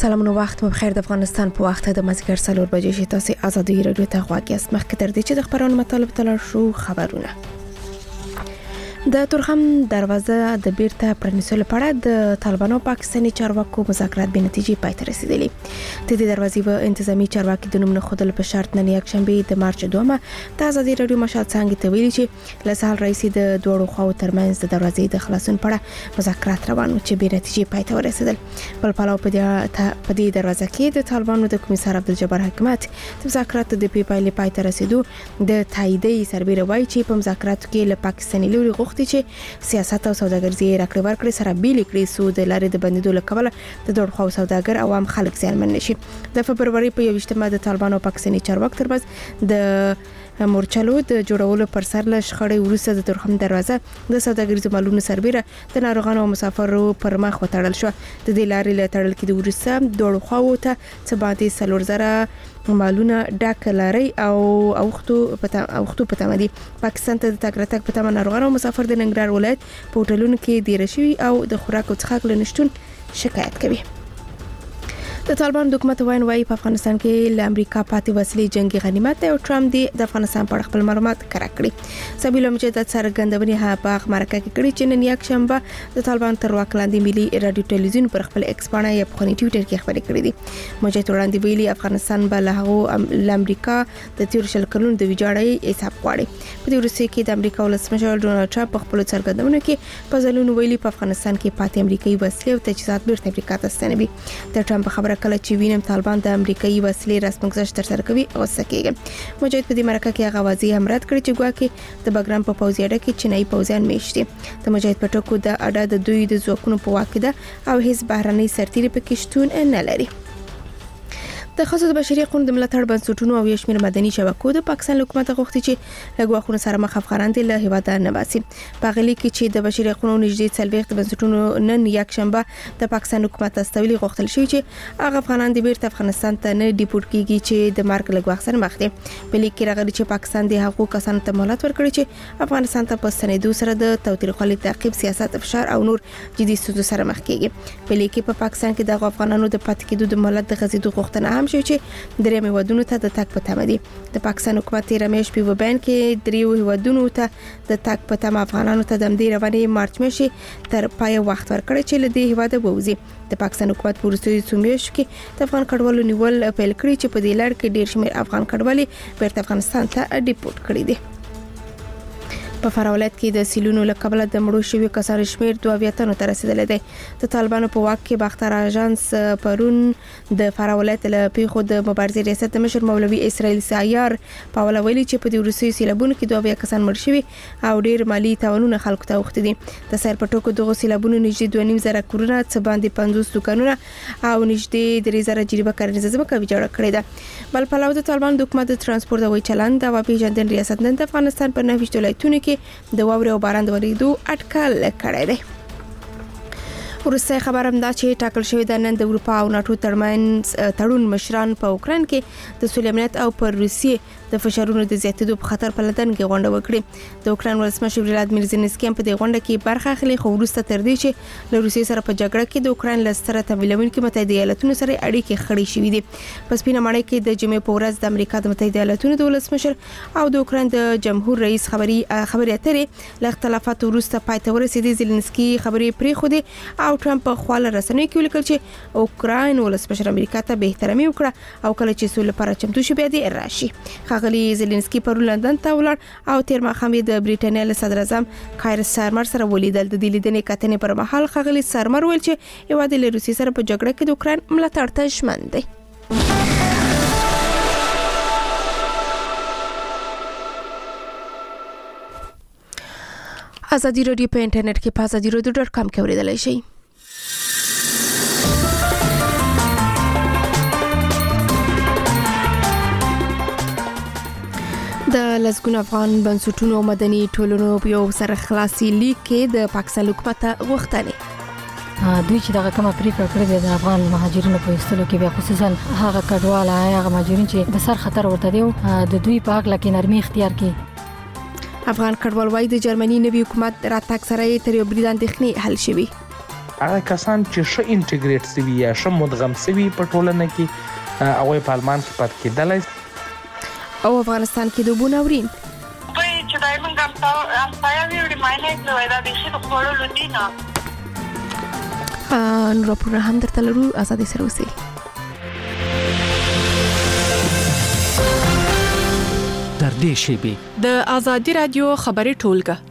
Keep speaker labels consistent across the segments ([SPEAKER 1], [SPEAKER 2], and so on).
[SPEAKER 1] سلامونه وخت مو بخیر. د افغانستان په وخت د مازیګر 4 بجې شي تاسو ازادي رادیو ته غواړئ. مخکې تر دې چې د خبرونو مطالب تلل شو خبرونه. د تورخم دروازه د بیرته پرانیستلو لپاره د طالبانو پاکستاني چارواکو مذاکرات به نتیجې پای ته رسیدلي. د دې دروازې په انتظامی چارواکي د نوم نه خودل په شرط نن یک شنبه د مارچ 2 د ازادي رادیو مشال څنګه ته ویلي چې لسال رئیس د دوړو خو ترمنځ د دروازې د خلاصون لپاره مذاکرات روان چې به نتیجې پای ته ورسیدل. بل پلاو په دې دروازه کې د طالبانو د کمیسار عبدالجبار حکمت د مذاکرات د پیپایل پای ته رسیدو د تاییدي سربېره وایي چې په مذاکراتو کې له پاکستاني لوري چې سیاست او سوداګري راکړې ورکړې سره بیل کړې سو د لارې د بندیدو لپاره د دوړ خو سوداګر عوام خلک زیانمن نشي. د فبرवरी په 28 د طالبانو پاکستاني چارواکو ترمنځ د مورچلو د جوړولو پر سر له شخړې وروسته د تورخم دروازه د سوداګریزو مالونو سربېره د ناروغانو او مسافرو پر مخ وتړل شو. د دې لارې له تړل کې د وروسته دوړ خو ته څه باندې 4000 مالونه ډاک لاري او اوختو په تمدي پاکستان ته د تګراتک په تمه ناروغانو او مسافر د ننګرهار ولایت په هوټلونو کې ډیر شوي او د خوراک او څښاک لنشتون شکایت کوي. د طالبان حکومت وايي په افغانستان کې له امریکا پاتې وسلې جنگي غنیمت او ټرمپ د افغانستان په خپل معلومات کړه کړی. سبیل مجدد سرګندونې په مرکه کې کړي چې نن یک شنبه د طالبان تر واک لاندې ملي رادیو ټلویزیون پر خپل ایکس باندې یا په ټوئیټر کې خبرې کړې دي. مجدد وړاندې ویلي افغانستان به له امریکا د تیر شل کلونو د ویجاړۍ حساب غواړي. په دې ورسې کې د امریکا ولسمشر ډونالد ټرمپ په خپل سرګندونو کې په ځلونو ویلي په افغانستان کې پاتې امریکایي وسلې او تجهیزات بیرته امریکا ته ستنوي. د ټرمپ خبره کله چې وینم طالبان د امریکایي وسلې رسم گذشت تر سره کوي او سکیږي. مجاهد په دې مرکه کې هغه واضح هم رد کړی چې ګواکې د بګرام په پوځي اډه کې چینایي پوځیان میشتي. د مجاهد په ټکو د اډه د دوی د ځواکونو په واک ده او هیڅ بهرنۍ سرتیري پکې شتون نه لري. د خاصه د بشري حقوقو د ملاتړ بنسټونو او یشمیر مدني شبکو د پاکستان حکومت غوښتي چې لګواخونه سره مخ افغانان د له هیواد نه باسي. په غلي کې چې د بشري حقوقو نږدې 40 بنسټونو نن یک شنبه د پاکستان حکومت استویلي غوښتل شي چې هغه افغانان د بیرته افغانستان ته نه ډیپورټ کیږي چې د مارک لګواخ سره مخ دي. په لیک کې راغلي چې پاکستان د حقوقو کسانو ته مهلت ورکړي چې افغانستان ته په سندو سره د توتریخوالي تعقیب سیاست فشار او نور جدي ستونزو سره مخ کیږي. په لیک کې په پاکستان کې د افغانانو د پاتې کېدو د مهلت د غزيدو غوښتنه هم شوې چې درې هیوادونو ته د تګ په تمه دي. د پاکستان حکومت رمیش په بیان کې درې هیوادونو ته د تګ په تمه افغانانو ته د دې روانې مارچ میاشتې تر پای وخت ورکړی چې له دې هیواده ووزي. د پاکستان حکومت په وروستیو څو میاشتو کې د افغان کډوالو نیول پیل کړی چې په دې لړ کې ډیر شمېر افغان کډوالې بیرته افغانستان ته ډیپورټ کړي دي. په فراولت کې د سیلونو لقبله د مړو شوی کسانو شمیر 22 ته رسیدلی دی. د طالبانو په واک کې باختر اژانس پرون د فراولت له پیښو د مبارزې ریاست د مشر مولوي اسرائیل سایار په ویلي چې په دې روسي سیلابونو کې 22 کسان مړ شوي او ډیر مالی تاوانونه خلکو ته وخت دي. د سیر په ټکو دغه سیلابونو نږدې 2.5 کورونه څه باندې 50 دکانونه او نږدې 3000 جریبه کرنیزه ځمکه ویجاړه کړې ده. بل پلاو د طالبان د حکومت د ترانسپورت او چلند او پیژندن ریاست نن د افغانستان په 9 ولایتونو کې د واورې او باران د ورېدو اټکل کړی دی. ورسته خبر هم دا چې ټاکل شوی د نن د اروپا او ناتو ترمنځ تړون مشران په اوکران کې د سولې امنیت او پر روسیې د فشارونو د زیاتېدو په خطر په لندن کې غونډه وکړه. د اوکران ولسمشر ولادیمیر زيلنسکي په دې غونډه کې برخه اخلي خو وروسته تر دې چې له روسیې سره په جګړه کې د اوکران لستره تمویلونکو متحده ایالاتونو سره اړیکې خړې شوې دي. په سپینه ماڼۍ کې د جمعې په ورځ د امریکا د متحده ایالاتونو د ولسمشر او د اوکران د جمهور رئیس خبرې اترې له اختلافات وروسته پای ته ورسېدي. زيلنسکي خبرې پرې خو دي او ټرمپ په خپل رسنیو کې ولیکل چې اوکران ولسمشر امریکا ته به احترامي وکړه او کله چې سولې لپاره چمتو شي بیا دې راشي. خغلی زيلنسکي پر لندن ته ولاړ او تیر ماښام د بریټانیا له صدر اعظم کایر سارمر سره ولیدل. د دې لیدنې کتنې پر مهال خغلی سارمر ویل چې هیواد له روسیې سره په جګړه کې د اوکران ملاتړ ته ژمن دی. ازادي رادیو په انټرنیټ کې په azadirodio.com کې اوریدلای شئ. د لسګون افغان بنسټونو مدني ټولنو یو سره خلاصي لیک کې د پاکستان حکومت غوښتنې
[SPEAKER 2] دوی چې دغه کومه پریکړه کړې ده د افغان مهاجرینو په ایستلو کې بیا خصوصا هغه کډوال هغه مهاجرین چې د سر خطر ورته دی د دوی په حق لکه نرمي اختیار کړي.
[SPEAKER 1] افغان کډوال وايي د جرمني نوي حکومت راتګ سره تر یو برید اندېښنې حل شوي.
[SPEAKER 3] هغه کسان چې ښه انټیګریټ شوي یا ښه مدغم شوي په ټولنه کې هغوی په آلمان کې پاتې کېدلی
[SPEAKER 1] او افغانستان کې د اوبو ناورین
[SPEAKER 4] چې دای موږ هم تاسو یې ریماینډ کړو دا د شي په خورلو دي نه
[SPEAKER 1] نو راپور هم درته لرو ازادي سره اوسئ.
[SPEAKER 5] در دې شیبې
[SPEAKER 6] د ازادي رادیو خبري ټولګه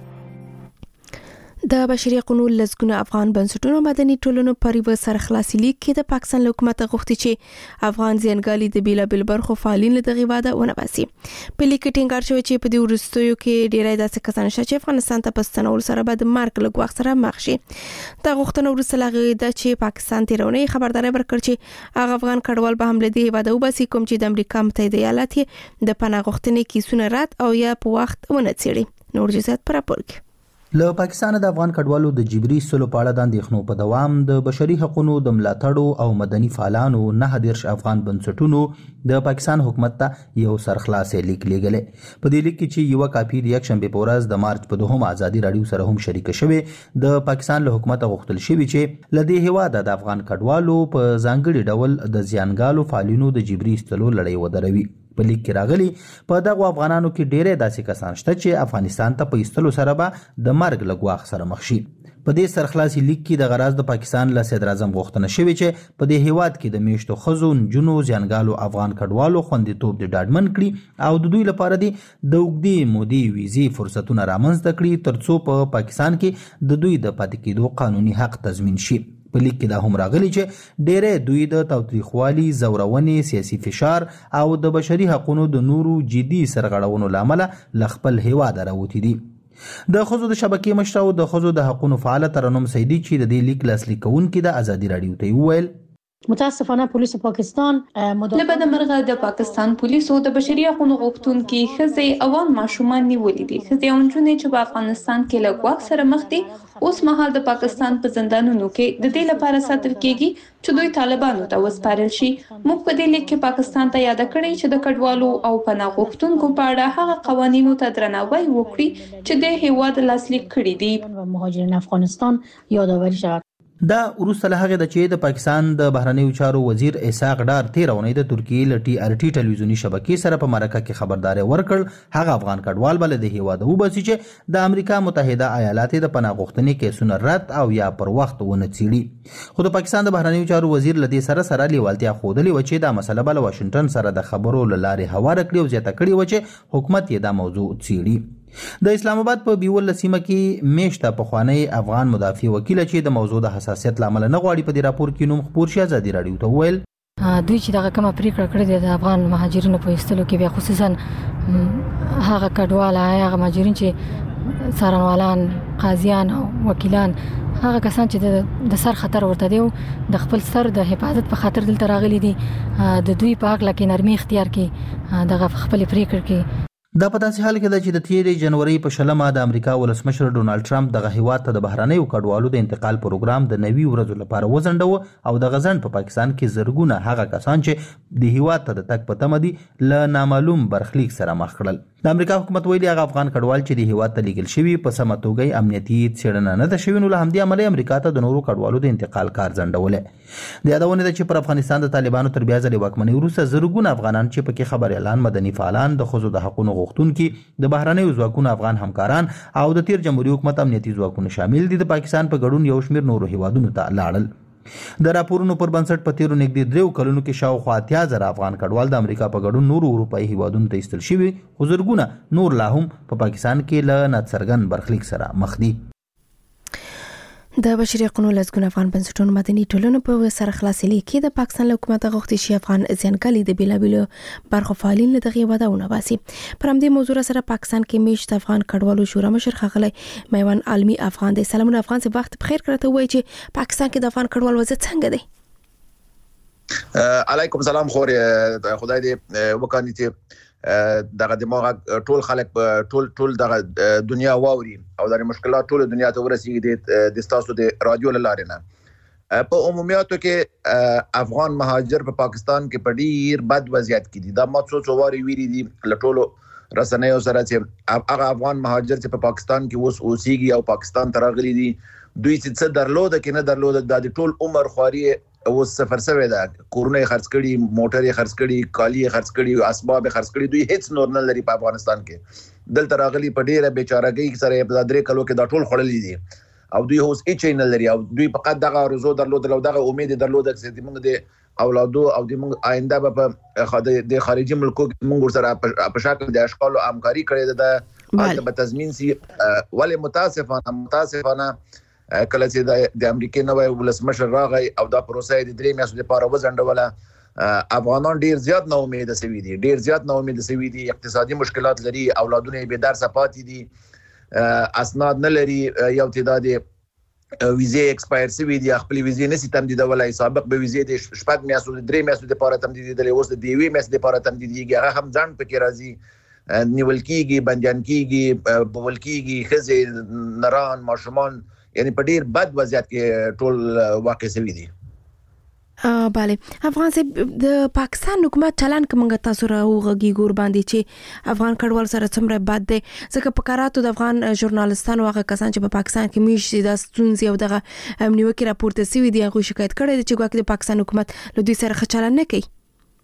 [SPEAKER 1] د بشري حقوقو لزګونه افغان بنسټونو مدني ټولنو پر یو سرخلاصي لیک کې د پاکستان حکومت غوښتي چې افغان ځنګالي د بیلابل برخو فعالین له دغه واده ونه باسي. په لیک کې ټینګار شوی چې په دې ورستیو کې ډیری داسې کسان شته چې افغانستان ته پستنول سره به د مارک له غوښ سره مخ شي. دا غوښتنه ورسره لغوي ده چې پاکستان تیرونه خبرداري ورکړ چې هغه افغان کډوال به هم له دې واده وباسي کوم چې د امریکا متحده ایالات د پناه غوښتنې کیسونه رات او یا په وخت ونه څېړي. نور جزئیات پر راپور کې
[SPEAKER 7] له پاکستان د افغان کډوالو د جبري سلو په اړه د اندېښنو په دوام د بشري حقوقو د ملاتړو او مدني فعالانو 19 افغان بنسټونو د پاکستان حکومت ته یو سرخلاصي لیک لیږلی. په دې لیک کې چې یو کاپي د یک شنبه په ورځ د مارچ په 2 ازادي رادیو سره هم شریک شوی د پاکستان له حکومت غوښتل شوی چې لدې هواده د افغان کډوالو په ځانګړي ډول د زیانګالو فعالینو د جبري استلو لړۍ ودروي. په لیک کې راغلي په دغه افغانانو کې ډېرې داسې کسان شته چې افغانستان ته په ایستلو سره به د مرګ له ګواښ سره مخ شي. په دې سرخلاصي لیک کې د غراض د پاکستان له صدر اعظم غوښتنه شوې چې په دې هیواد کې د میشتو خزو نجونو زیانګالو افغان کډوالو خوندیتوب د ډاډمن کړي او د دوی لپاره د اوږدې مودې ویزې فرصتونه رامنځته کړي ترڅو په پاکستان کې د دوی د پاتې کېدو قانوني حق تضمین شي. په لیک کې دا هم راغلي چې ډېرې دوی د تاوتریخوالي زورونې سیاسي فشار او د بشري حقوقو د نورو جدي سرغړونو لامل ل خپل هیواد راوتی دي. د خزو د شبکې مشر او د خزو د حقوقو فعال ترنم سیدی چې د دې لیک لاسلیک کوونکې د ازادي رادیو ته ویل
[SPEAKER 8] متاسفانه پولیس پاکستان
[SPEAKER 9] لبد مرغه د پاکستان پولیسو د بشري حقوقو غوښتونکو خزې او ماشومان نیولې دي. خزې او نجونې چې په افغانستان کې له ګواښ سره مخ دي اوس مهال د پاکستان په زندانونو کې د دې لپاره ساتل کېږي چې دوی طالبانو ته وسپارل شي. موږ په دې لیک کې پاکستان ته یاد کړی چې د کډوالو او پناه غوښتونکو په اړه هغه قوانینو ته درناوی وکړي چې د هیواد لاسلیک کړي دي.
[SPEAKER 8] مهاجرین افغانستان یادآوری شود.
[SPEAKER 7] دا وروسته له هغه د چې د پاکستان د بهرنیو چارو وزیر اسحاق ډار 13 اونۍ د ترکیې ل TRT ټلویزیونی شبکې سره په مرکه کې خبرداري ورکړ هغه افغان کډوال بل د هیواد وباسي چې د امریکا متحده ایالات د پناه غوښتنې کیسونه رد او یا پر وخت ونه څېړي. خو د پاکستان د بهرنیو چارو وزیر ل دې سره لیوالتیا خوده و چې دا مسله بل واشنگټن سره د خبرو لارې هوار کړی او زیاته کړی و چې حکومت یې دا موضوع څېړي. د اسلام آباد په بیول سیمه کې میشته په خوانی افغان مدافع وکیل چې د موضوع د حساسیت لامل نه غواړي په دې راپور کې نوم خبر شي ازادي رادیو ته ویل
[SPEAKER 2] دوی چې دغه کومه پریکړه کړې ده د افغان مهاجرینو په ایستلو کې بیا خصوصا هغه کډوال هغه مهاجرین چې څارنوالان قاضیان او وکیلان هغه کسان چې د سر خطر ورته دی د خپل سر د حفاظت په خاطر دلته راغلي دي د دوی په حق لکه نرمي اختیار کړي دغه خپل پریکړه کې.
[SPEAKER 7] دا په داسې حال کې ده چې د 13 جنوري په شلمه د امریکا ولسمشر ډونالد ټرمپ دغه هیواد ته د بهرنیو کډوالو د انتقال پروګرام د 90 ورځو لپاره وزنډو او د غزن په پاکستان کې زرګونه هغه کسان چې د هیواد ته د تک په تمه دي له نامعلوم برخلیک سره مخ کړل. د امریکا حکومت ویلي هغه افغان کډوال چې د هیواد ته لیږل شوي په سمه توګه امنیتي څېړنه نه ده شوې نو له همدې امله امریکا ته د نورو کډوالو د انتقال کار ځنډولی. د یادونه ده چې پر افغانستان د طالبانو تر بیا ځلې واکمنۍ وروسته زرګونه افغانان چې پکې خبر اعلان مدني فعالان د ښځو د حقوقو غوښتونکي د بهرنیو ځواکونو افغان همکاران او د تیر جمهوریت حکومت امنیتي ځواکونه شامل دي د پاکستان په ګډون یو شمېر نورو هیوادونو ته لاړل. د راپورونو پر بنسټ په تیرو نږدې 3 کلونو کې شاوخوا 80,000 افغان کډوال د امریکا په ګډون نورو اروپایي هیوادونو ته ایستل شوي خو زرګونه نور لا هم په پاکستان کې له ناڅرګند برخلیک سره مخ دي.
[SPEAKER 1] د بشري حقوقو لزګون افغان بنسټونو مدني ټولنو په سرخلاصي لیک کې د پاکستان حکومت غوښتي چې افغان ځانګړي د بیلابیلو برخو فعالین له دغه وداونه باسي. پر همدې موضوع سره پاکستان کې میشت افغان کډوالو شورا مشر ښاغلی میوان عالمي افغان د سلامونه افغان څخه وخت بخیر کړته وایي چې پاکستان کې د افغان کډوال وضعیت څنګه دی.
[SPEAKER 10] علیکم سلام خوري خدای دې وکړي چې دغه دماغ ټول خلک ټول دغه دنیا واوري او د مشکلات ټول دنیا ته ورسیږي د ستاسو د رادیو لارې نه. په عمومیاتو کې افغان مهاجر په پاکستان کې په ډیر بد وضعیت کې دي. دا ما څو واري ویلي دي لټولو رسنیو سره چې هغه افغان مهاجر چې په پاکستان کې اوس اوسېږي او پاکستان ته راغلي دي دوی څه درلود کې نه درلود د ټول عمر خواري او سفر سوي ده کورونه خرڅ کړي موټر خرڅ کړي کالی خرڅ کړي اسباب خرڅ کړي دوی هیڅ نور نه لري په افغانستان کې دلته راغلي په ډیره بیچارهګۍ سره په درې کلو کې دا ټول خړلې دي او دوی اوس هیڅ نه لري او دوی فقط دغه روزو درلود او دغه امید درلود چې موږ د اولادو او د موږ آینده په د خارجي ملکو موږ سره په شکل د اشغال او همکاري کړې ده او د تضمین سي ولې متاسفانه کله چې د امریکای نوې ولسمشر راغی او دا پروسه د 3 میاشتو لپاره وزنډوله افغانان ډیر زیات نه امید سوي دي اقتصادي مشکلات لري اولادونه به درس پاتې دي اسناد نه لري یو تعداد ویزه ایکسپایر سوي دي خپل ویزه نسی تمدیدولای سابق به ویزه د 4 میاشتو 3 میاشتو لپاره تمدیدېدل اوس د 2 میاشتو لپاره تمدیدېږي هغه هم ځان پکې راځي نیول کیږي بنديان کیږي بول کیږي خزه نران ماشومان یعنی په ډیر بد وضعیت کې ټول واقع سوي دي
[SPEAKER 1] بله افغان سي د پاکستان حکومت چلان کومه تاسو راوغږی ګور باندې چې افغان کډوال سره څومره بد دي ځکه په کاراتو د افغان ژورنالستانو هغه کسان چې په پاکستان کې میشي د ستونزې او دغه نیوکه راپورته سوي دي هغه شکایت کړي دي چې ګواکې د پاکستان حکومت له دوی سره چلان نه کوي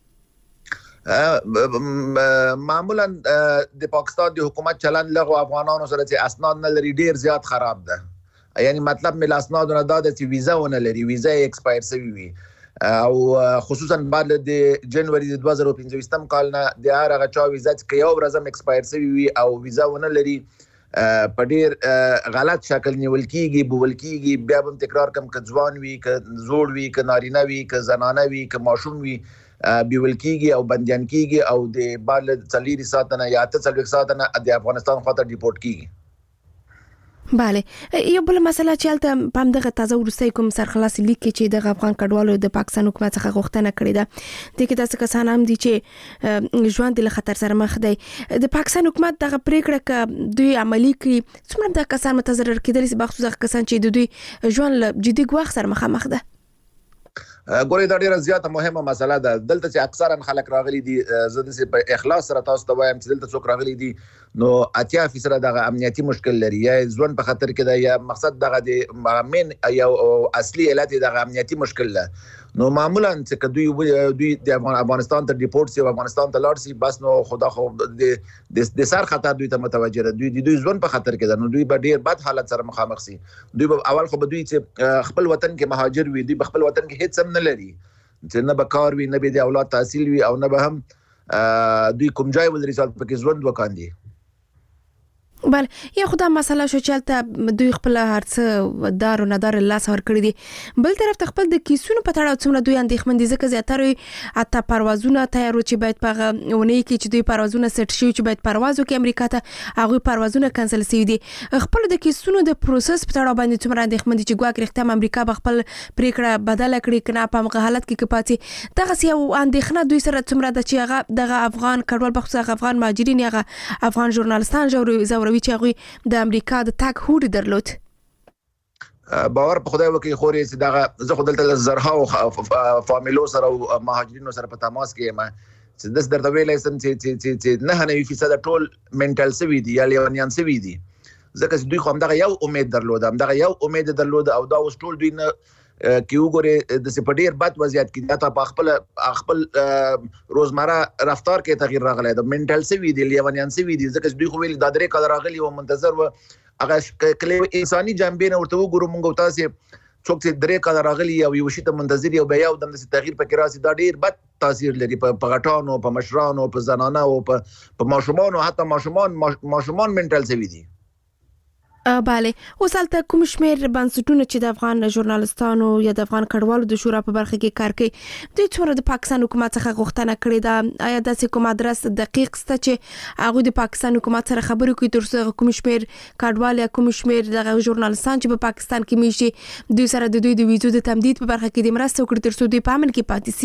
[SPEAKER 10] معمولا د پاکستان د حکومت چلن لغو افغانانو سره چې اسناد نه لري ډیر زیات خراب ده یعنی مطلب مل اسناد نه ده چې ویزا ونه لري ویزا ایکسپایر سوي وي او خصوصا بعد د جنوري 2015 کال نه د هغه چا ویزا چې یو ورځم ایکسپایر سوي وي او ویزا ونه لري په ډیر غلط شکل نیول کیږي بول کیږي بیا هم تکرار کم ک ځوان وي ک زوړ وي ک نارینه وي ک زنانه وي ک ماشوم وي بیول کیږي او بنديان کیږي او د بال 4 ساعتونه یا 48 ساعتونه د افغانستان خاطر ډیپورت کیږي
[SPEAKER 1] بله یو بل مسله چې البته په دغه تازه ورستۍ کوم سرخلاص لیک چې د افغان کډوالو د پاکستان حکومت څخه غوښتنه کړې ده د کې تاسو کسان هم دي چې ژوند له خطر سره مخ دي د پاکستان حکومت دغه پریکړه ک دوی عملی کړي څومره د کسان متضرر کېدل چې بخصوص کسان چې د دوی ژوند له جدي ګواښ سره مخامخ ده
[SPEAKER 10] ګورې دا ډیره زیاته مهمه مسله ده دلته چې اکثرا خلک راغلي دي زده سي په اخلاص سره تاسو ته وایم چې دلته څوک راغلي دي نو 80% دغه امنیتي مشکل لري یا ځوان په خطر کې ده یا مقصد دغه د مين یا اصلي علت دغه امنیتي مشکل ده نو معمولا چې دوی د افغانستان ته ډیپورت سي افغانستان ته لاړ سي بس نو خدا خو د سر خطر دوی ته متوجه دوی ځوان په خطر کې ده نو دوی به ډیر بد حالت سره مخامخ سي دوی اول خو به دوی چې خپل وطن کې مهاجر وي دوی خپل وطن کې هیڅ هم نه لري چې نه به کار وي نه به د اولاد تحصیل وي او نه به هم دوی کوم ځای ولري چې پکې ژوند وکاندي
[SPEAKER 1] بله یا خدا مسله شو چې البته دوی خپل هرڅه دار او ندار الله سره کړی دي بل طرف ته خپل د کیسونو په تړاو څومره دوی اندېښمن دي ځکه زیاتره اته پروازونه تیارو چې باید په ونې کې چې دوی پروازونه سټ شي چې باید پرواز وکړي امریکا ته هغه پروازونه کانسل شي دي خپل د کیسونو د پروسس په تړاو باندې څومره اندېښمن دي چې ګواکې رښتیا امریکا به خپل پریکړه بدله کړي کنه په هغه حالت کې پاتې دغه یو اندېښنه دوی سره څومره د چې هغه دغه افغان کډوال بخصوص افغان مهاجرین هغه افغان ژورنالستان زوروي چې هغه د امریکا د تاک هوډ درلود
[SPEAKER 10] باور په خدای وکي خوري چې دغه زه خدلته زرها فامیلو سره او مهاجرینو سره په تماس کې ما چې د درته ویلای سم چې 99% ټول منټل سوي دي یا لیونیان سوي دي ځکه چې دوی خو هم دغه یو امید درلود او دا اوس ټول دوی نه کې وګوره د سپډیر بد وضعیت کې دا په خپل روزمره رفتار کې تغییر راغلی د منټل سوي دي لیونیان سوي دي ځکه چې دوی خو ویل دا درې کال راغلي او منتظر و هغه کله انساني جنبې نه ورته وګورو موږ تاسو څوک چې درې کال راغلي او یو شی ته منتظر او بیا د تغییر پکې راسي دا ډیر بد تاثیر لري په غټانو په مشرانو په زنانه او په ماشومان او حتی ماشومان منټل سوي دي
[SPEAKER 1] بله اوس هلته کوم شمېر بنسټونه چې د افغان ژورنالستانو یا د افغان کډوالو د شورا په برخه کې کار کوي دوی څومره د پاکستان حکومت څخه غوښتنه کړې ده آیا داسې کوم ادرس دقیق شته چې هغوی د پاکستان حکومت سره خبرې کوي تر څو کوم شمېر کډوال یا کوم شمېر د ژورنالستان چې په پاکستان کې میشي دوی سره د دوی د ویزو د تمدید په برخه کې د مرسته وکړي تر څو دوی په امن کې پاتې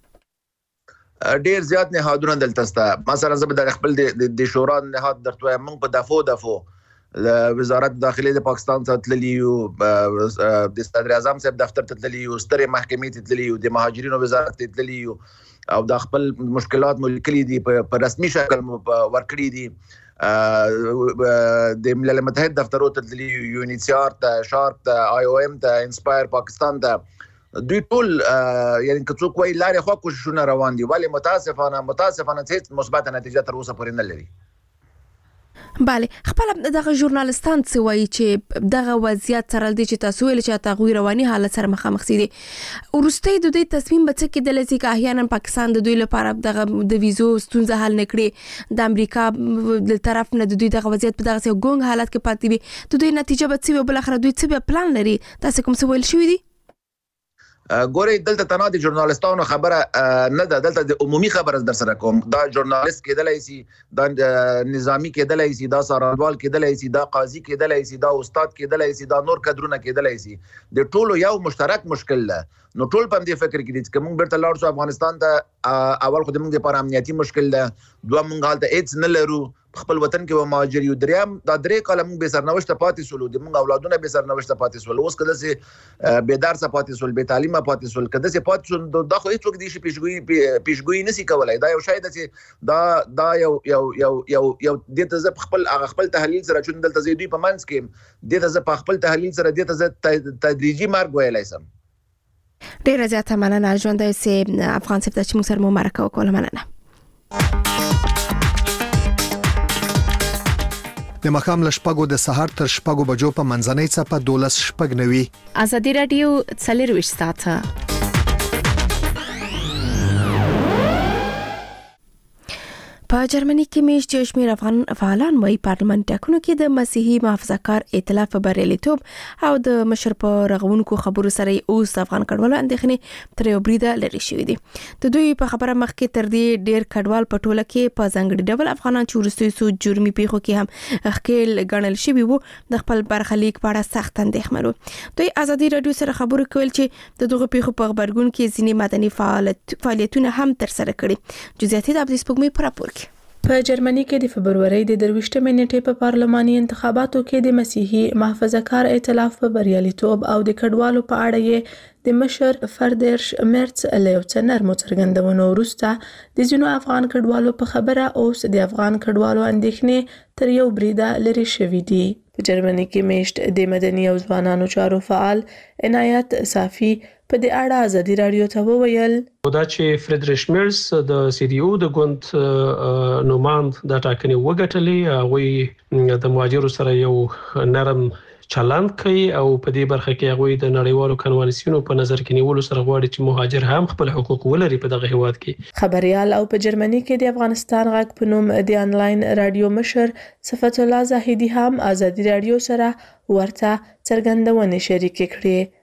[SPEAKER 1] سي
[SPEAKER 10] ډیر زیات نهادونه دلته شته مثلا زه د خپل د شورا نهاد درته موږ په دفو وزارت داخلي د پاکستان ته تللی یو د صدر اعظم صاحب دفتر ته تللی یو ستره محکمې ته تللی یو د مهاجرینو وزارت ته تللی یو او د خپل مشکلات مو لیکلي دي په رسمي شکل ورکړي دي د ملل متحد دفترو ته یونیسیار ته شارک ته IOM ته انسپایر پاکستان ته دوی ټول یعنی که څوک وایي لارې خوا کوششونه روان دي ولی متاسفانه هیڅ مثبت نتیجه تر اوسه پورې نه لري.
[SPEAKER 1] بله خپل دغه ژورنالستان څه وایي چې دغه وضعیت سره د چې تاسو ویل چې تغویر رواني حالت سره مخامخ دي ورسته د دوی تصمیم به څه کېدل چې احیانا پاکستان د دوی لپاره دغه د ویزو ستونزه حل نکړي د امریکا د طرف نه د دوی دغه وضعیت په دغه ګونګ حالت کې پاتې وي د دوی نتیجه به څه بل اخر دوی څه پلان لري تاسو کوم څه ویل شوی دي؟
[SPEAKER 10] ګوري دلته تنها د ژورنالستانو خبره نه ده دلته د عمومي خبره در سره کوم دا ژورنالیست کېدلای شي دا نظامی کېدلای شي دا سارنوال کېدلای شي دا قاضي کېدلای شي دا استاد کېدلای شي دا نور کډرونه کېدلای شي د ټولو یو مشترک مشکل ده نو ټول په دې فکر کې دي چې موږ بیرته لاړ شو افغانستان ته اول خو موږ لپاره امنیتي مشکل ده دوه موږ حالت هیڅ نه لرو خپل وطن کې و مهاجر یو دریم دا درې کاله موږ به سرنوشت پاتې سولو د موږ اولادونه به سرنوشت پاتې سول اوس کده سي به درس پاتې سول به تعلیم پاتې سول کده سي پاتې سول دا خو هیڅ وخت دي چې پیشګوئی نسی کولای دا یو شاید چې دا یو دته ز خپل تحلیل سره چون دلته زیدوی په منځ کې دته ز خپل تحلیل سره دته ز تدریجي مارګ ویلای سم
[SPEAKER 1] ډیره زیاته مننه ژوندۍ سي افغان سپتا چې موږ سره مو مرکه وکړه مننه.
[SPEAKER 11] د مخام لشپګو د سحر تر شپګو بجو په منځنۍ څپه 12 شپګ نوي.
[SPEAKER 6] ازادي رادیو څلرويش ساعته
[SPEAKER 1] په جرمني کې میشت شمیر افغان فعالان وايي پارلمان ټاکنو کې د مسیحي محافظه‌کار ائتلاف په بریالیتوب او د مشر په رغونکو خبرو سره اوس افغان کډوالو اندېښنې تر یو بریده لري شوې دي. د دوی په خبره مخکې تر دې ډیر کډوال په ټوله کې په ځانګړي ډول افغانان چې ورستوي سو جرمي پیښو کې هم خکېل ګڼل شوی وو د خپل برخلیک په اړه سخت اندېښمن وو. دوی ازادي رادیو سره خبرو کول چې د دغه پیښو په خبرګون کې ځینې مدني فعالیتونه هم تر سره کړي. جزئیات د عبد سپوږمۍ پر راپور کې
[SPEAKER 12] په جرمني کې د فبرورۍ د 23 نیټې په پارلماني انتخاباتو کې د مسیحي محافظه‌کار ائتلاف په بریالیتوب او د کډوالو په اړه یې د مشر فردرش مرتس له یو څه نرمو څرګندونو وروسته د ځینو افغان کډوالو په خبره اوس د افغان کډوالو اندېښنې تر یو بریده لري شوې دي. په جرمني کې میشت د مدني او ځوانانو چارو فعال عنایت صافي په دې اړه ازادي رادیو ته وویل
[SPEAKER 13] دا چې فریدریش میرز د CDU د ګوند نوماند د ټاکنې وګټلې هغه د مهاجرو سره یو نرم چلند کوي او په دې برخه کې هغه د نړیوالو کنوانسیونو په نظر کې نیولو سره غواړي چې مهاجر هم خپل حقوق ولري په دغه هیواد کې.
[SPEAKER 12] خبريال او په جرمني کې د افغانستان غږ په نوم د انلاین رادیو مشر صفت الله زاهدي هم ازادي رادیو سره ورته څرګندونې شریک کړې.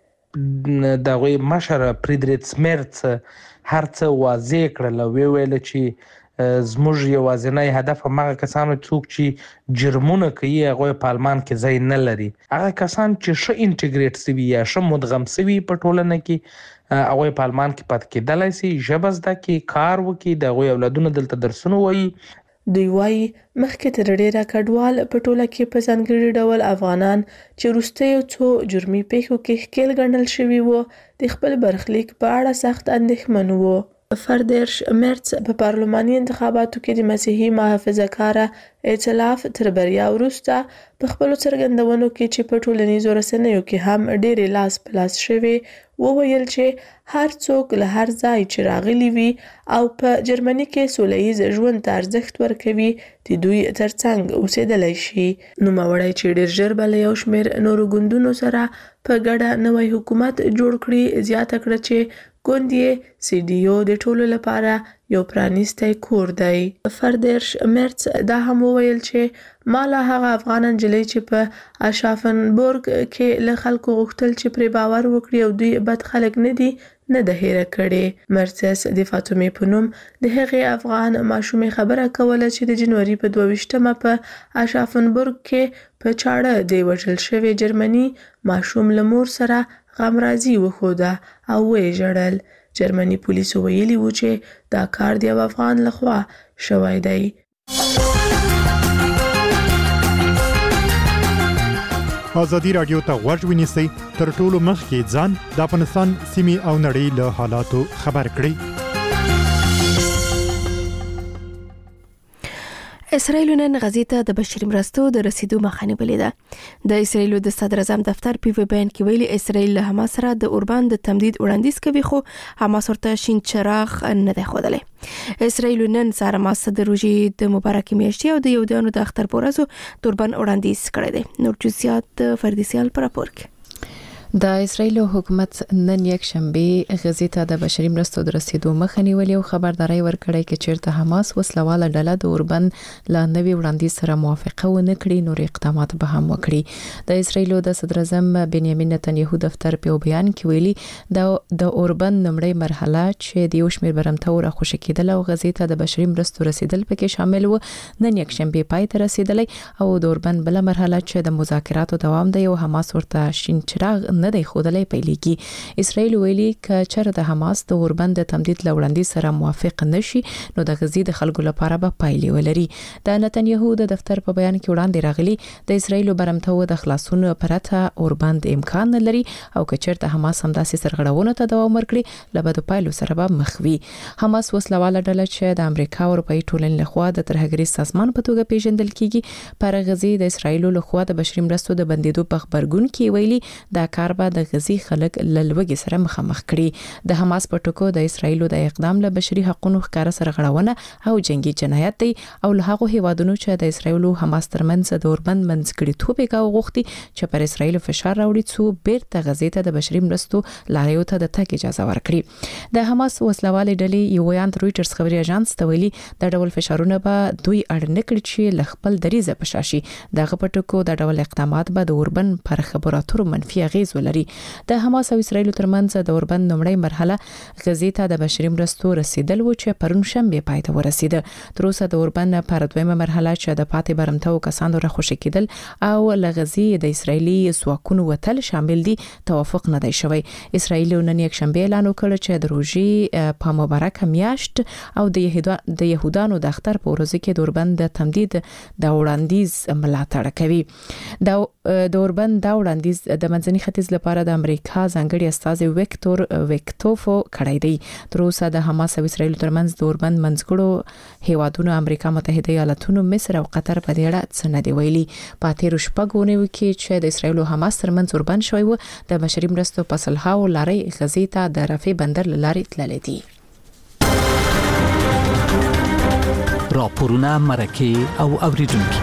[SPEAKER 3] دغه مشر فریدریش مرتس هرڅه واضح کړل ویل چې زموږ یوازینی هدف هغه کسانو څوک چې جرمونه کوي هغه په پارلمان کې ځای نه لري هغه کسان چې ښه انټیګریټ سوي یا ښه مدغم سوي په ټولنه کې هغه په پارلمان کې پات کېدلای شي ژبه زده کې کار وکړي د هغه اولادونو دلته درسونه وایي.
[SPEAKER 12] دوی وايي مخکې تر ډیره کډوال په ټوله کې په ځانګړي ډول افغانان چې وروستیو څو جرمي پیښو کې ښکېل ګڼل شوي وو د خپل برخلیک په اړه سخت اندېښمن وو. فردرش مرتس په پارلماني انتخاباتو کې د مسیحي محافظه‌کار ائتلاف تر بریا وروسته په خپل څرګندونو کې چې په ټولنیزو رسنیو کې هم ډېر لاس پلاس شوی وویل چې هر څوک له هر ځای چې راغلي وي او په جرمني کې سولهییز ژوند ته ارزښت ورکوي د دوی ترڅنګ اوسېدلی شي. نوموړی چې ډېر ژر به له یو شمېر نورو ګوندونو سره په ګډه نوی حکومت جوړ کړي زیاته کړه چې ګوند یې CDU د ټولو لپاره یو پرانیستی کور دی. فردرش مرتس دا هم وویل چې ما له هغه افغان نجلۍ چې په اشافنبورګ کې له خلکو غوښتل چې پرې باور وکړي او دوی بد خلک نه دي نه ده هیره کړې. مرتس د فاطمه په نوم د هغې افغان ماشومې خبره کوله چې د جنوري په 22 په اشافنبورګ کې په چاړه دی وژل شوی جرمني ماشوم له مور سره غمرازي وښوده او ویې ژړل. جرمني پولیسو ویلي وو چې دا کار د یو افغان لخوا شوی دی.
[SPEAKER 14] ازادي رادیو ته غوږ ونیسئ تر ټولو مخکې ځان د افغانستان سیمې او نړۍ له حالاتو خبر کړئ.
[SPEAKER 1] اسرائیل نن غزې ته د بشري مرستو د رسیدو مخه نیولې ده. د اسرائیل د صدر اعظم دفتر په بیان کې ویلي اسرائیل له حماس سره د اوربان د تمدید وړاندیز کوي خو حماس ورته شین چراغ نه دی ښودلی. اسرائیل نن سره حماس د روژې د مبارکې میاشتې او د یهودانو د اختر په ورځو د اوربان وړاندیز کړی دی. نور جزئیات فردي سیال پر راپور کې.
[SPEAKER 15] د اسرائیل حکومت نن یک شنبه غزې ته د بشري مرستو د رسیدو مخه نیولې او خبرداري ورکړې چې چیرته حماس وسلواله ډله د اوربن لا نوي وړاندیز سره موافقه ونه کړي نور اقدامات به هم وکړي. د اسرائیل د صدر اعظم بنیامین نتنیاهو دفتر په بیان کې ویلي د اوربن نمړی مرحله چې د یو شمېر برمته او خوشی کېدل او غزې ته د بشري مرستو رسیدل پکې شامل و نن یک شنبه پای ته رسیدلې او د اوربن بل مرحله چې د مذاکراتو دوام دی او حماس ورته شین چراغ نه دی خودلې پیلېږي. اسرائیل ویلي ک چر د حماس د اوربن د تمدید لوړاندې سره موافق نشي نو د غزې د خلکو لپاره به پایلې ولري. د نتنیاهو د دفتر په بیان کې وړاندې راغلي د اسرائیل برمته د خلاصون پرته اوربن د امکان نه لري او ک چر د حماس همداسې سرغړونه ته دوام ورکړي لبد پایلو سره به مخوي. حماس وسلواله ډله چې د امریکا او اروپאי ټولنې لخوا د ترهګرۍ سازمان په توګه پیژندل کیږي پر غزې د اسرائیل لخوا د بشري مرستو د بندیدو په خبرګون کې ویلي دا کار به د غزې خلک لوګي سره مخامخ کړي. د حماس په ټکو د اسرائیل د اقدام له بشري حقوقو ښکار سرغړونه او جنگي جنایت دی او له هغه هیوادونو چې د اسرائیل او حماس ترمنځ د اوربند منځګړي توپې کا غوښتي چې پر اسرائیل فشار راوړي څو بیرته غزې ته د بشري مرستو لاریو ته د تګ اجازه ورکړي. د حماس وسلواله ډلې یو ویان رويټرز خبري اژانس ته ویلي د ډول فشارونه به دوی اړ نه کړي چې لخپل دریزه پشاشي. دغه په ټکو د ډول اقدامات به د اوربن پر خبراتو منفي اغیز ولري. د حماس او اسرائیل ترمنځ د اوربن نمړی مرحله غزې ته د بشري مرستو رسیدل و چې پرون شنبه پای ته ورسید. تر اوسه د اوربن پر دویمه مرحله چې د پاتې برمته او کسانو راخوشي کېدل او لغزي د اسرایلی ځواکونو وتل شامل دي توافق نه دی شوی. اسرائیل نن یک شنبه اعلان وکړ چې د روژې په مبارکه میاشت او د يهودانو د اختر په ورځ کې د اوربن د تمدید د وړاندیز ملاتړ کوي. د اوربن د وړاندیز د منځني ختیځ لپاره د امریکا ځانګړي استازي ویکټور ویکټوفو کړی دی. تر اوسه د حماس او اسرائیل ترمنځ د اوربند منځګړو هیوادونو امریکا متحده ایالاتونو مصر او قطر په دې اړه څه نه دی ویلي. په تیر شپږونه کې چې د اسرائیل او حماس ترمنځ اوربند شوی و د بشري مرستو په سلهاو لارې غزې ته د رفح بندر لارې تللې دي.
[SPEAKER 5] راپورونه مرکه او اوریدونکو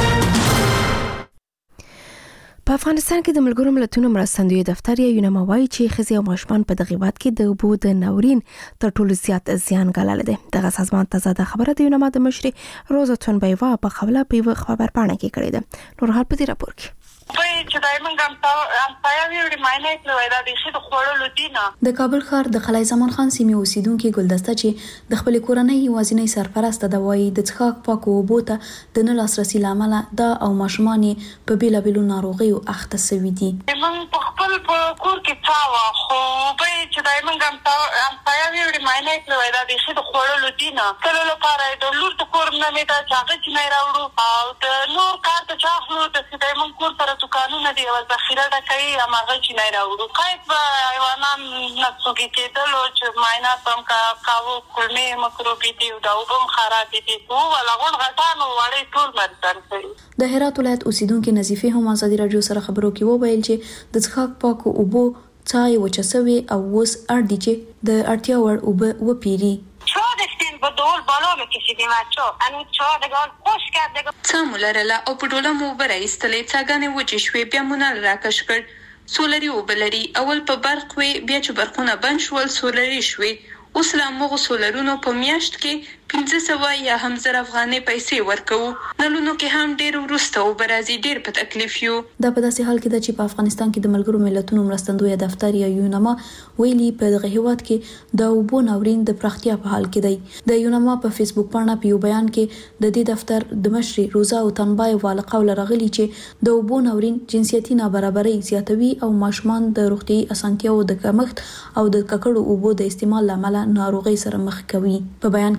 [SPEAKER 1] په افغانستان کې د ملګرو ملتونو مرستندوی دفتر یا یونما وايي چې ښځې او ماشومان په دغه وخت کې د اوبو د ناورین تر ټولو زیات زیان ګالل دي. دغه سازمان تازه خبره د یونما د مشر روزا تونبیوا په خبره په خبر پاڼه کې کړې ده. نور حال په دې راپور کې
[SPEAKER 4] چې دایمن ګمتایا ویډی ماینه کړو دا د شي د خورلو دینه.
[SPEAKER 16] د کابل ښار د خلای زمان خان سیمې اوسیدونکو ګلدسته چې د خپل کورنۍ یوازینی سرپرست د وایي د څښاک پاکو اوبو ته د نه لاسرسي لامل دا او ماشومان په بیلابیلو ناروغیو اخته شوي دي.
[SPEAKER 4] من په خپل کور کې تاوه خو به چې دایمن ګمتایا ویډی ماینه کړو دا د شي د خورلو دینه. کله لپاره د لور د کور نه مې دا چاغه چې نه راوړو او د نور کار ته چاخلو د دایمن کور سره قانون دی او ذخیره د کوي اماغه چې نه راوړو قایب حیوانان نڅوګي کېدل او چې معاینات هم کاوه کولمې مکروبي دي او د اوبو خراب دي او ولغون غټانو وړي ټول مرتن کړي.
[SPEAKER 16] د هرات ولایت اوسیدونکو نظیفه هم ازادي رادیو سره خبرو کې وویل چې د څښاک پاکو اوبو څای وچسوي او وس اړ دي چې د اړتیا وړ اوبه وپیری.
[SPEAKER 4] بدول بالا میکشیدیم بچا انو چا دگان خوش کرد دگان
[SPEAKER 9] سامولرله او په ډوله مو برایستلې څنګه وچې شوې بیا مونږ راکش کړ سولري وبلري اول په برق وي بیا چې برقونه بند شول سولري شوي اوس لا موږ سولرونو په میاشت کې 1500 یا هم زر افغاني پیسې ورکو نلونو کې هم ډېر ورسته او برازي ډېر په تکلیف یو.
[SPEAKER 16] دا په داسې حال کې ده چې په افغانستان کې د ملګرو ملتونو مرستندوی دفتر یا یونما ویلي په دغه هیواد کې د اوبو ناورین د پراختیا په حال کې دی. د یونما په فیسبوک باندې په یو بیان کې د دې دفتر د مشر روزا او تنبای والقه ولرغلي چې د اوبو ناورین جنسيتي نابرابرۍ زیاتوي او ماشومان د روغتي اسانتیاو د کمښت او د ککړو اوبو د استعمال لامل ناروغي سره مخ کوي. په بیان کې راغلي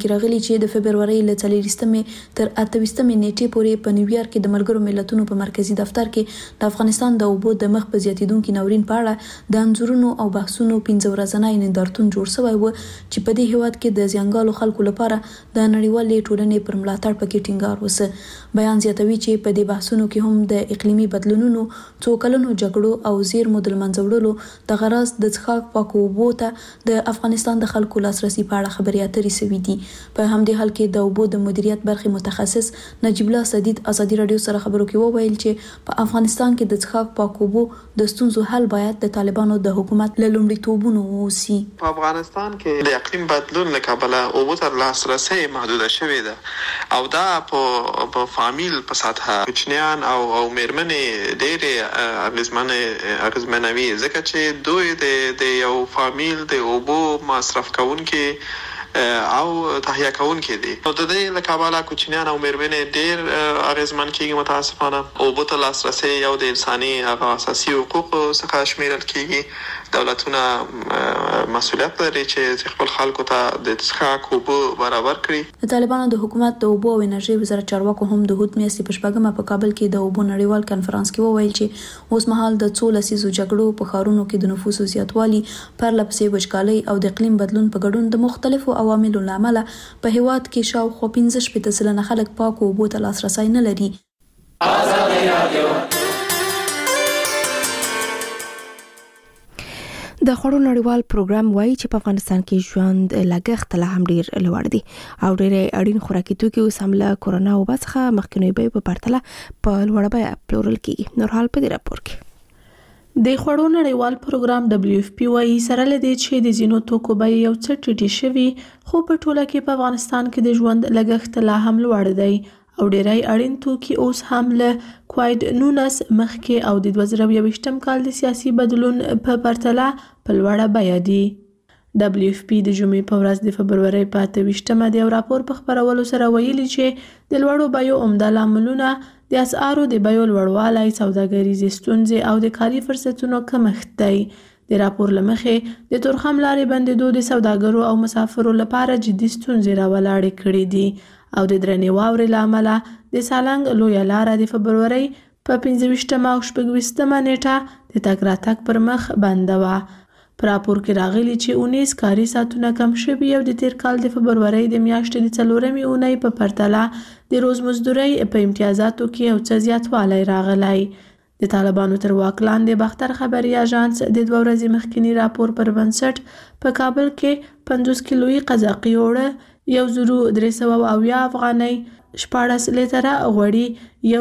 [SPEAKER 16] چې د فبرवरी له 24 تر 28 نیټې پورې په نیویارک کې د ملګرو ملتونو په مرکزی دفتر کې د افغانستان د اوبو د مخ په زیاتیدونکو ناورین په اړه د انځورونو او بحثونو 15 ورځنی نندارتون جوړ شوی و چې په دې هیواد کې د ځنګالو خلکو لپاره د نړیوالې ټولنې پر ملاتړ پکې ټینګار وسه. بیان زیاتوي چې په دې بحثونو کې هم د اقلیمي بدلونونو، څو کلونو جګړو او زیرمو د منځوړلو د غرض د څښاک پاکو اوبو ته د افغانستان د خلکو لاسرسي په اړه خبرې اترې شوې دي. په همدې حال کې د اوبو د مدیریت برخې متخصص نجیب الله سدید ازادي رادیو سره خبرو کې وویل چې په افغانستان کې د څښاک پاکو اوبو د ستونزو حل باید د طالبانو د حکومت له لومړیتوبونو ووسی.
[SPEAKER 17] په افغانستان کې د اقلیم بدلون له کبله اوبو ته لاسرسي محدوده شوې ده او دا په فامیل په سطحه کوچنیان او میرمنې ډېرې اغیزمنوي ځکه چې دوی د یو فامیل د اوبو مصرف کوونکې او تهیه کوونکې دي. نو د دې له کبله کوچنیان او میرمنې ډېر اغیزمن کېږي. متاسفانه اوبو ته لاسرسي یو د انساني اساسي حقوقو څخه شمیرل کېږي. دولتونه مسؤلیت لري چې خپل خلکو ته د څښاک اوبو برابر کړي.
[SPEAKER 16] د طالبانو د حکومت د اوبو او انرژي وزارت چارواکو هم د هوت میاشتې په شپږمه په کابل کې د اوبو نړیوال کنفرانس کې وویل چې اوس مهال د څو لسیزو جګړو په ښارونو کې د نفوسو زیاتوالي، پرلپسې وچکالۍ او د اقلیم بدلون په ګډون د مختلفو عواملو له امله په هیواد کې شاوخوا 15 سلنه خلک پاکو اوبو ته لاسرسی نه لري.
[SPEAKER 1] د خوړو نړیوال پروګرام وایي چې په افغانستان کې ژوند لګښت لا هم ډیر لوړ دی او ډېر اړین خوراکي توکي اوس هم له کورونا وبا څخه مخکینی بیې په پرتله په لوړه بیه پلورل کیږي. نور حال په دې راپور کې
[SPEAKER 12] د خوړو نړیوال پروګرام WFP وایي سره لدې چې د زینو توکو بیې یو څه ټیټې شوي، خو په ټوله کې په افغانستان کې د ژوند لګښت لا هم لوړ دی او ډیری اړین توکي اوس هم له کووډ-19 مخکې او د 2020 کال د سیاسي بدلون په پرتله په لوړه بیه دي. WFP د جمعې په ورځ د فبرवरी په 28مه د یو راپور په خبرولو سره ویلي چې د لوړو بیو عمده لاملونه د اسعارو د بیو لوړوالی، سوداګریزې ستونزې او د کاري فرصتونو کمښت دی. د راپور له مخې د تورخم لارې بندېدو د سوداګرو او مسافرو لپاره جدي ستونزې راولاړې کړې دي او د درنې واورې له امله د سالنګ لویه لاره د فبرवरी په 25مه او 26مه نیټه د تګ راتګ پر مخ بنده وه. په راپور کې راغلي چې 19 کاري ساعتونه کم شوي او د تیر کال د فبرवरी د میاشتې د 4مې اونۍ په پرتله د روز مزدورۍ په امتیازاتو کې یو څه زیاتوالی راغلی. د طالبانو تر واک لاندې باختر خبري اژانس د 2 ورځې مخکینی راپور پر بنسټ په کابل کې 50 کیلویي قزاقي اوړه 1300 افغانۍ، 14 لیتره غوړي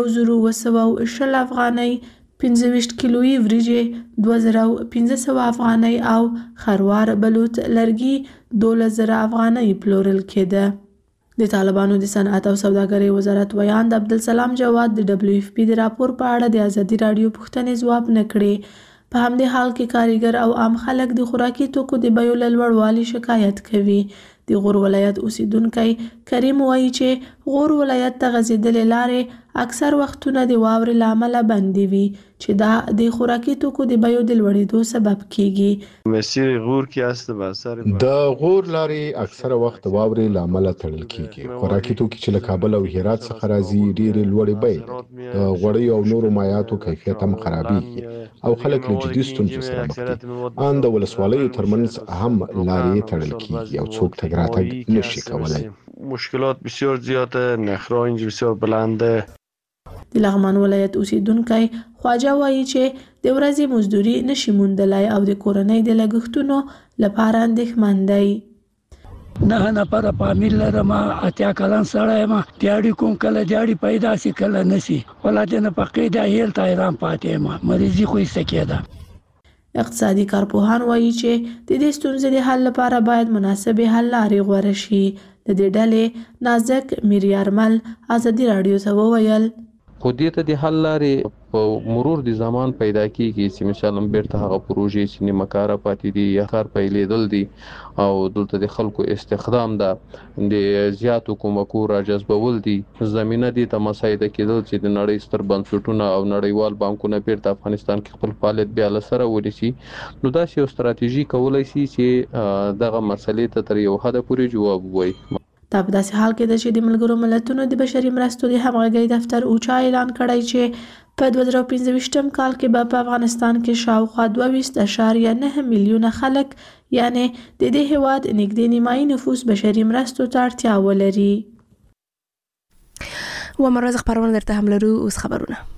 [SPEAKER 12] 1220 افغانۍ، 25 کیلویي وریجې 2500 افغانۍ او خروار بلوط لرګي 12000 افغانۍ پلورل کېده. د طالبانو د صنعت او سوداګرۍ وزارت ویاند عبدالسلام جواد د WFP د راپور په اړه د ازادي رادیو پوښتنې ځواب نه کړې. په همدې حال کې کارګر او عام خلک د خوراکي توکو د بیو له لوړوالي شکایت کوي. د غور ولایت اوسیدونکی کریم وایي چې غور ولایت ته غځېدلې لارې اکثر وختونه د واورې له امله بندې وي چې دا د خوراکي توکو د بیو د لوړېدو سبب کیږي.
[SPEAKER 18] مسیر غور کې است به اثر
[SPEAKER 19] د غور لارې اکثر وخت واورې له امله تړل کیږي. خوراکي توکي چې له کابل او هرات څخه راځي ډېرې لوړې بیې لري. د غوړیو او نورو مایعاتو کیفیت هم خرابېږي او خلک له جدي ستونزو سره مخ دي. ان د ولسوالیو ترمنځ هم لارې تړل کیږي او څوک تګ راتګ نشي کولای.
[SPEAKER 18] مشکلات بسیار زیاده، نرخ‌ها اینجا بسیار بلنده.
[SPEAKER 12] د لغمان ولایت اوسیدونکی خواجه وایي چې د ورځې مزدوري نشي موندلای او د کورنۍ د لګښتونو لپاره اندېښمن دی.
[SPEAKER 20] 9 نفره فامیل لرم، 80 کلن سړی یم، دیاړي کوم کله دیاړي پیدا سي کله نشي، ولادت نفقې د هیل تایران پاتې یم، مریضي خو یې سکیده.
[SPEAKER 12] اقتصادي کارپوهان وایي چې د دې ستونزې د حل لپاره باید مناسبې حل لارې غوره شي. د دې ډلې نازک میریارمل ازادي رادیو ته وویل
[SPEAKER 21] خو دې ته د حل لارې په مرور د زمان پیدا کیږي چې مثلا بیرته هغه پروژې چې نیمه کاره پاتې دي یا کار پیلېدل دي او دلته د خلکو استخدام ده، د زیاتو کومکو راجذبول دي، زمینه دي ته مساعده کېدل چې د نړۍ ستر بنسټونه او نړیوال بانکونه بیرته افغانستان کې خپل فعالیت بیا له سره ونیسي. نو داسې یو ستراتیژي کولای شي چې دغه مسلې ته تر یو حده پورې جواب ووایي.
[SPEAKER 12] دا په داسې حال کې ده چې د ملګرو ملتونو د بشري مرستو د همغږۍ دفتر اوچا اعلان کړی چې په 2015 کال کې به په افغانستان کې شاوخوا 22.9 میلیونه خلک یعنی د دې هیواد نږدې نیمایي نفوس بشري مرستو ته اړتیا ولري.
[SPEAKER 1] و مرز خبرونه درته هم لرو. اوس خبرونه